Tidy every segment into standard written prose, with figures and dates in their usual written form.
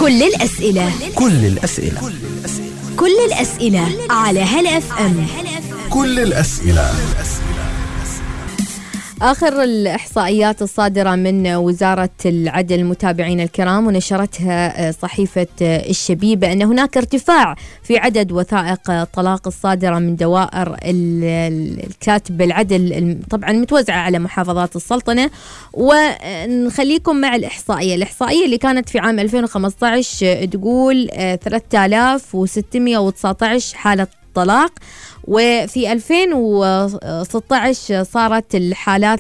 كل الأسئلة على هلا اف ام. كل الأسئلة. آخر الإحصائيات الصادرة من وزارة العدل المتابعين الكرام، ونشرتها صحيفة الشبيبة، أن هناك ارتفاع في عدد وثائق الطلاق الصادرة من دوائر الكاتب العدل، طبعا متوزعة على محافظات السلطنة. ونخليكم مع الإحصائية اللي كانت في عام 2015 تقول 3619 حالة طلاق، وفي 2016 صارت الحالات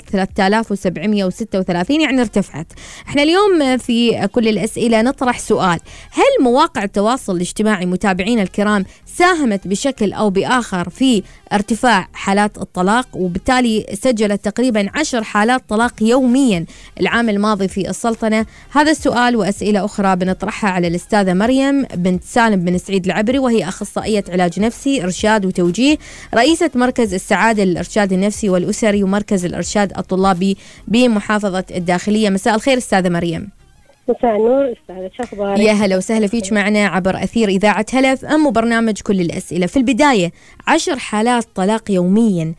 3736، يعني ارتفعت. احنا اليوم في كل الأسئلة نطرح سؤال: هل مواقع التواصل الاجتماعي متابعين الكرام ساهمت بشكل أو بآخر في ارتفاع حالات الطلاق، وبالتالي سجلت تقريبا 10 حالات طلاق يوميا العام الماضي في السلطنة؟ هذا السؤال وأسئلة أخرى بنطرحها على الأستاذة مريم بنت سالم بن سعيد العبري، وهي أخصائية علاج نفسي إرشاد وتوجيه، رئيسة مركز السعادة للإرشاد النفسي والأسري ومركز الإرشاد الطلابي بمحافظة الداخلية. مساء الخير أستاذة مريم. مساء النور أستاذة، شو أخبارك؟ يا هلا وسهلا فيك معنا عبر أثير إذاعة هلا اف ام وبرنامج كل الأسئلة. في البداية 10 حالات طلاق يوميا،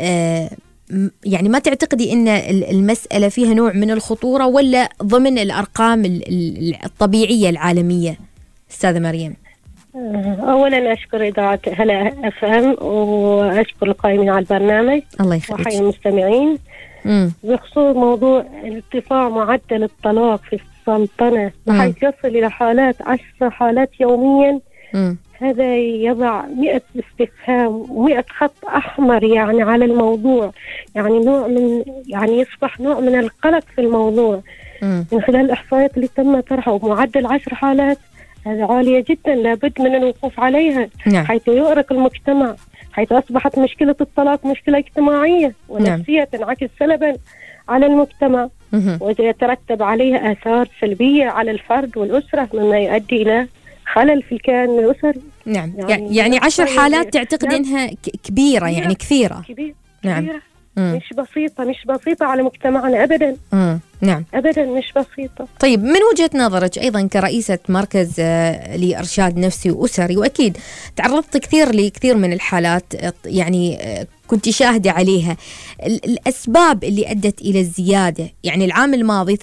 يعني ما تعتقدي أن المسألة فيها نوع من الخطورة ولا ضمن الأرقام الطبيعية العالمية أستاذة مريم؟ أولا أشكر إذاعة هلا اف ام وأشكر القائمين على البرنامج. الله يخليك. وحي المستمعين. بخصوص موضوع ارتفاع معدل الطلاق في السلطنة بحيث يصل إلى حالات 10 حالات يوميا، هذا يضع 100 استفهام و100 خط أحمر يعني على الموضوع، يعني نوع من يصبح نوع من القلق في الموضوع. من خلال الإحصائيات اللي تم طرحها ومعدل 10 حالات، هذا عالية جدا، لابد من الوقوف عليها. نعم. حيث يؤرق المجتمع، حيث أصبحت مشكلة الطلاق مشكلة اجتماعية ونفسية تنعكس سلبا على المجتمع، ويترتب عليها آثار سلبية على الفرد والأسرة، مما يؤدي إلى خلل في الكيان الأسري. نعم، يعني 10 حالات تعتقد نعم. إنها كبيرة، يعني كثيرة. نعم. كبيرة. مش بسيطة على مجتمعنا أبدا. نعم، أبدا مش بسيطة. طيب، من وجهة نظرك أيضا كرئيسة مركز لإرشاد نفسي وأسري، وأكيد تعرضت لكثير من الحالات، يعني كنت شاهدة عليها، الأسباب اللي أدت إلى الزيادة، يعني العام الماضي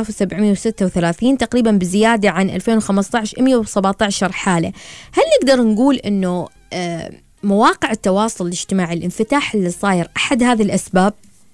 3736 تقريبا بزيادة عن 2015 117 حالة، هل نقدر نقول أنه مواقع التواصل الاجتماعي، الانفتاح اللي صاير، أحد هذه الأسباب؟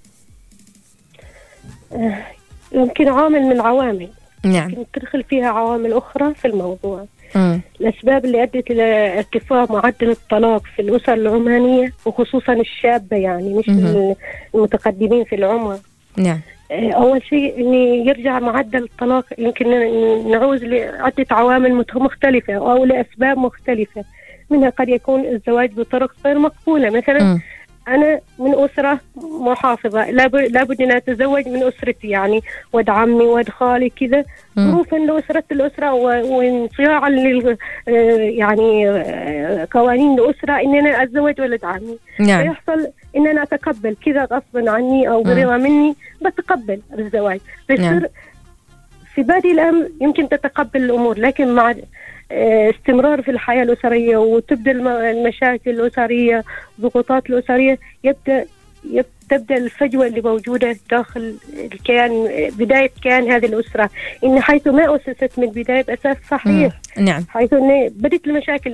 يمكن عامل من العوامل. نعم. يمكن تدخل فيها عوامل أخرى في الموضوع. الأسباب اللي أدت إلى ارتفاع معدل الطلاق في الأسر العمانية وخصوصا الشابة، يعني مش المتقدمين في العمر. نعم. أول شيء إن يرجع معدل الطلاق، يمكن نعوز لعدة عوامل مختلفة أو لأسباب مختلفة، منها قد يكون الزواج بطرق غير مقبولة. مثلا أنا من أسرة محافظة، لابد أن أتزوج من أسرتي، يعني ود عمي ود خالي كذا، ظروفا الأسرة وانصياعا يعني قوانين الأسرة إن أنا أتزوج ولد عمي. نعم. فيحصل إن أنا أتقبل كذا غصبا عني أو برضا مني، بتقبل الزواج. بيصير في بادئ الأمر يمكن تتقبل الأمور، لكن مع استمرار في الحياة الأسرية وتبدأ المشاكل الأسرية، ضغوطات الأسرية، تبدأ الفجوة اللي موجودة داخل الكيان، بداية كيان هذه الأسرة، إن حيث ما أسست من البداية بأساس صحيح. نعم. حيث إن بدت المشاكل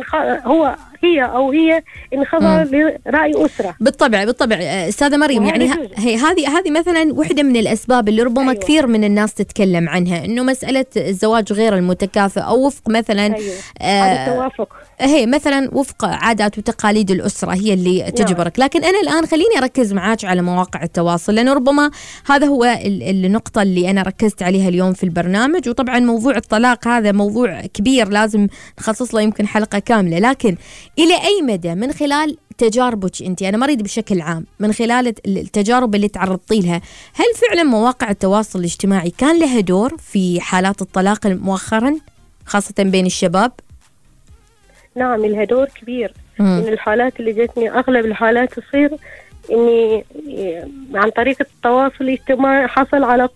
هي انخضع لرأي أسرة. بالطبع أستاذة مريم، يعني هذه مثلا واحدة من الأسباب اللي ربما كثير من الناس تتكلم عنها، إنه مسألة الزواج غير المتكافئ أو وفق مثلا التوافق، هي مثلا وفق عادات وتقاليد الأسرة هي اللي تجبرك. لكن أنا الآن خليني أركز معاك على مواقع التواصل، لأنه ربما هذا هو النقطة اللي أنا ركزت عليها اليوم في البرنامج. وطبعا موضوع الطلاق هذا موضوع كبير لازم نخصص له يمكن حلقة كاملة، لكن إلى أي مدى من خلال تجاربك أنت، أنا مريض بشكل عام، من خلال التجارب اللي تعرضتي لها، هل فعلا مواقع التواصل الاجتماعي كان لها دور في حالات الطلاق مؤخرا خاصة بين الشباب؟ نعم، لها دور كبير. من الحالات اللي جتني، أغلب الحالات تصير إني عن طريق التواصل الاجتماعي حصل علاقات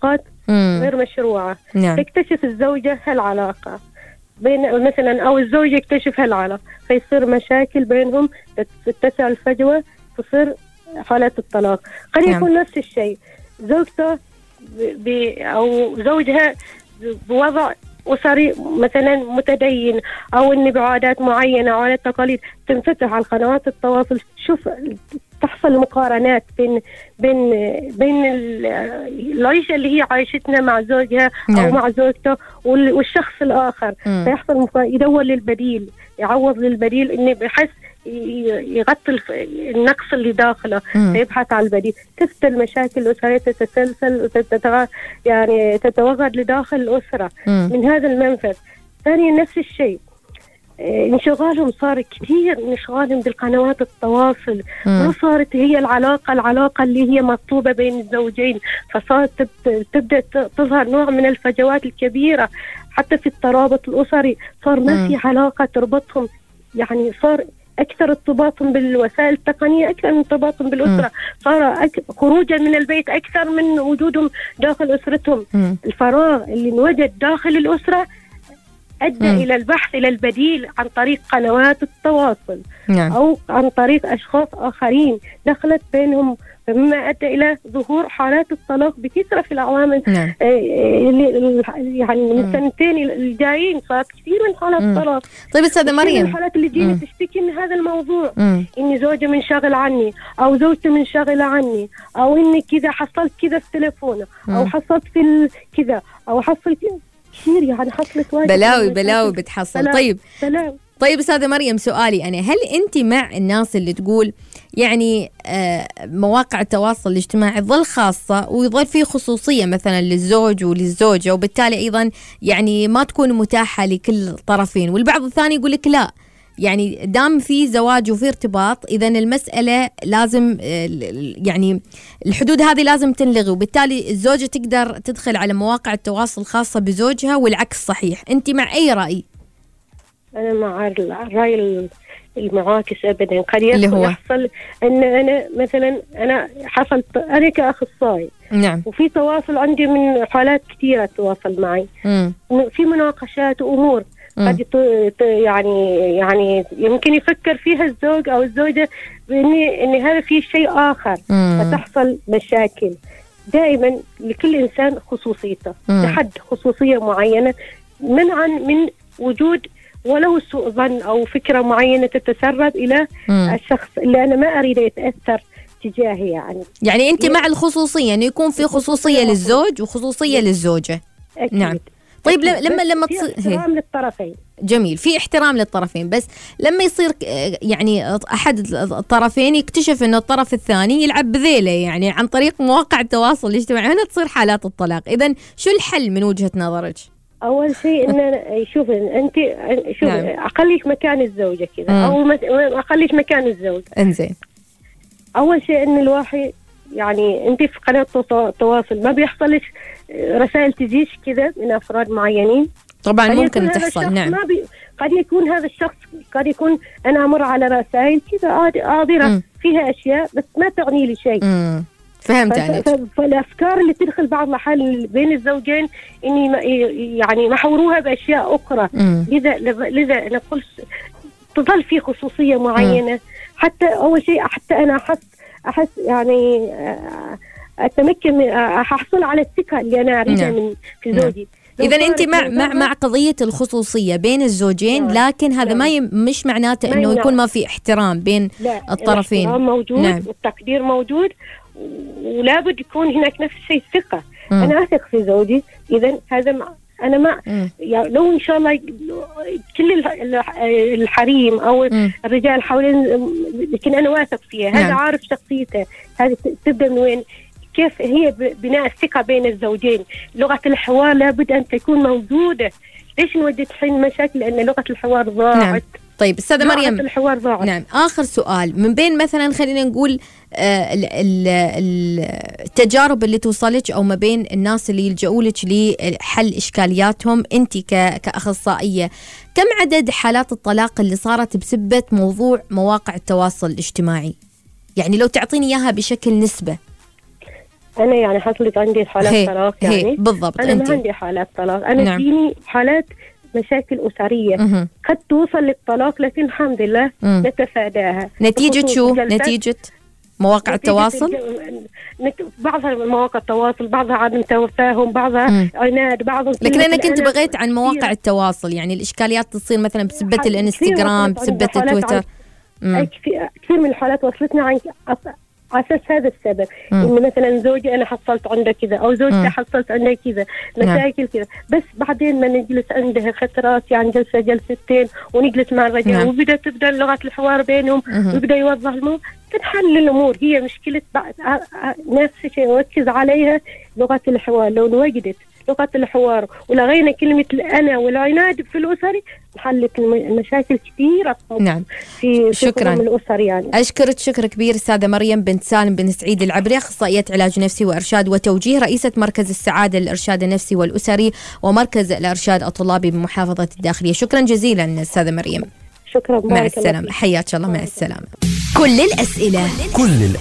غير مشروعة. نعم. تكتشف الزوجة هالعلاقة بين مثلا، أو الزوج يكتشف هالعلاقة، فيصير مشاكل بينهم، تتسع الفجوة، تصير حالات الطلاق. قد يكون نفس الشيء زوجته أو زوجها بوضع أسري مثلا متدين، أو إن بعادات معينة أو عادات تقاليد، تنفتح على قنوات التواصل، شوف تحصل مقارنات بين العيشة اللي هي عايشتنا مع زوجها أو مع زوجته والشخص الآخر. فيحصل يدور للبديل، يعوض للبديل، إنه بحس يغطي النقص اللي داخله، فيبحث عن البديل. تفتح المشاكل الأسرية تتسلسل يعني تتوغد لداخل الأسرة من هذا المنفذ. ثانيا نفس الشيء، انشغالهم صار كثير، انشغالهم بالقنوات التواصل، ما صارت هي العلاقة اللي هي مطلوبة بين الزوجين، فصارت تبدأ تظهر نوع من الفجوات الكبيرة. حتى في الترابط الأسري صار ما في علاقة تربطهم، يعني صار أكثر ارتباطهم بالوسائل التقنية أكثر من ارتباطهم بالأسرة، صار خروجا من البيت أكثر من وجودهم داخل أسرتهم. الفراغ اللي انوجد داخل الأسرة أدى إلى البحث إلى البديل عن طريق قنوات التواصل، أو عن طريق أشخاص آخرين دخلت بينهم، مما أدى إلى ظهور حالات الطلاق بكثرة في الأعوام يعني من السنتين الجايين. صارت كثير من حالات الطلاق. طيب أستاذة مريم، الحالات اللي جينا تشتكي من هذا الموضوع، إني زوجي منشغل عني، أو زوجتي منشغلة عني، أو إني كذا حصلت كذا في تليفونه، أو حصلت في كذا، أو حصلت كثير، يعني حصلت واجد بلاوي بتحصل. طيب أستاذة مريم، سؤالي أنا، هل أنت مع الناس اللي تقول يعني مواقع التواصل الاجتماعي تظل خاصة ويظل فيه خصوصية مثلا للزوج وللزوجة، وبالتالي أيضا يعني ما تكون متاحة لكل الطرفين، والبعض الثاني يقول لك لا، يعني دام في زواج وفي ارتباط إذن المسألة لازم يعني الحدود هذه لازم تنلغي، وبالتالي الزوجة تقدر تدخل على مواقع التواصل الخاصة بزوجها والعكس صحيح. أنت مع أي رأي؟ أنا مع الرأي المعاكس أبدا. قد يحصل أن أنا مثلا حصلت أنا كأخصائي، وفي تواصل عندي من حالات كثيرة تواصل معي، في مناقشات وأمور قد يعني يمكن يفكر فيها الزوج أو الزوجة إن هذا فيه شيء آخر، فتحصل مشاكل. دائما لكل إنسان خصوصيته، لحد خصوصية معينة، منعا من وجود ولو سوء ظن أو فكرة معينة تتسرب إلى الشخص اللي أنا ما أريد يتأثر تجاهي. يعني أنت مع الخصوصية، يعني يكون في خصوصية للزوج وخصوصية للزوجة. أكيد. نعم. طيب لما تصير احترام للطرفين. جميل، في احترام للطرفين، بس لما يصير يعني أحد الطرفين يكتشف أن الطرف الثاني يلعب بذيله يعني عن طريق مواقع التواصل الاجتماعي، هنا تصير حالات الطلاق. إذن شو الحل من وجهة نظرك؟ أول شيء إن شوف أنت شوف أقليك مكان الزوجة كذا، أو أقليك مكان الزوج. إنزين. أول شيء إن الواحد يعني أنت في قناة التواصل ما بيحصلش رسائل تجيش كذا من أفراد معينين؟ طبعا ممكن تحصل. نعم. قد يكون هذا الشخص، قد يكون أنا أمر على رسائل كذا عابرة فيها أشياء بس ما تعني لي شيء. فهمت عليك. فالأفكار اللي تدخل بعض الأحيان بين الزوجين إني يعني محوروها بأشياء أخرى. لذا أنا قلت تظل في خصوصية معينة. حتى أول شيء حتى أنا أحس يعني أتمكن أحصل على الثقة اللي أنا أريدها من في زوجي. إذا أنت مع قضية الخصوصية بين الزوجين، لكن هذا مش معناته إنه يكون ما في احترام بين الطرفين. الاحترام موجود، والتقدير موجود، ولا بد يكون هناك نفس الشيء الثقة. أنا أثق في زوجي، إذا هذا أنا ما يعني لو إن شاء الله كل الحريم أو الرجال حوالين، لكن أنا واثق فيها. هذا عارف شخصيته، هذه تبدأ من وين، كيف هي بناء الثقة بين الزوجين. لغة الحوار لابد أن تكون موجودة. ليش نودي الحين مشاكل؟ لأن لغة الحوار ضاعت. طيب أستاذة مريم، الحوار ضاعت. نعم. آخر سؤال، من بين مثلا خلينا نقول التجارب اللي توصلك أو ما بين الناس اللي يلجؤوا لك لحل إشكالياتهم، أنت كأخصائية، كم عدد حالات الطلاق اللي صارت بسبة موضوع مواقع التواصل الاجتماعي؟ يعني لو تعطيني إياها بشكل نسبة. أنا يعني حصلت عندي حالات طلاق يعني. بالضبط. أنا ما عندي حالات طلاق، أنا فيني حالات مشاكل أسرية قد توصل للطلاق، لكن الحمد لله نتفاداها. نتيجة شو؟ نتيجة مواقع التواصل؟ بعضها مواقع التواصل، بعضها عدم تفاهم، بعضها عناد، بعضها. لكن أنا كنت بغيت عن مواقع التواصل، يعني الإشكاليات تصير مثلا بسبة الإنستغرام، بسبة التويتر. كثير من الحالات وصلتنا عن على أساس هذا السبب، إن مثلا زوجي أنا حصلت عنده كذا، أو زوجتي حصلت عنده كذا، مشاكل كذا، بس بعدين ما نجلس عنده خترات يعني جلسة جلستين ونجلس مع الرجال تبدأ لغة الحوار بينهم ويبدأ يوضح الموضوع، تنحل الأمور. هي مشكلة نفس الشيء نركز عليها لغة الحوار. لو وجدت لغة الحوار ولغينا كلمة الأنا والعناد في الأسري، حلت المشاكل كثيرة. نعم. في شكرا الأسر يعني. أشكرك شكر كبير أستاذة مريم بنت سالم بن سعيد العبري، أخصائية علاج نفسي وإرشاد وتوجيه، رئيسة مركز السعادة للإرشاد النفسي والأسري ومركز الإرشاد الطلابي بمحافظة الداخلية. شكرا جزيلا أستاذة مريم. شكرا. مع السلامة. حياك الله. مع السلامة. كل الأسئلة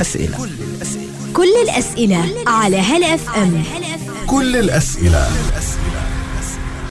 كل الأسئلة على هلا اف ام. كل الأسئلة